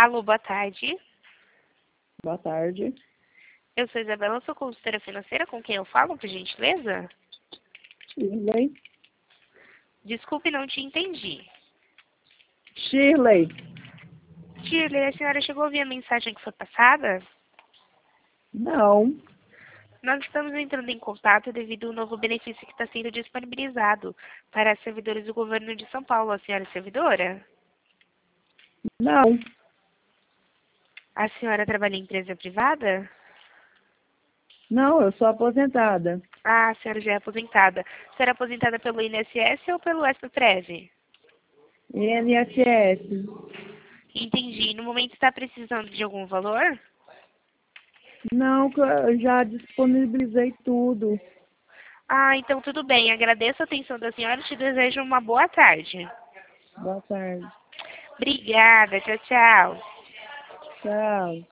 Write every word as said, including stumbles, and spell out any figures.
Alô, boa tarde. Boa tarde. Eu sou Isabela, sou consultora financeira. Com quem eu falo, por gentileza? Shirley. Desculpe, não te entendi. Shirley. Shirley, a senhora chegou a ouvir a mensagem que foi passada? Não. Nós estamos entrando em contato devido ao novo benefício que está sendo disponibilizado para servidores do governo de São Paulo. A senhora é servidora? Não. A senhora trabalha em empresa privada? Não, eu sou aposentada. Ah, a senhora já é aposentada. A senhora é aposentada pelo I N S S ou pelo Expaprev? I N S S. Entendi. No momento está precisando de algum valor? Não, que eu já disponibilizei tudo. Ah, então tudo bem. Agradeço a atenção da senhora e te desejo uma boa tarde. Boa tarde. Obrigada. Tchau, tchau. Tchau.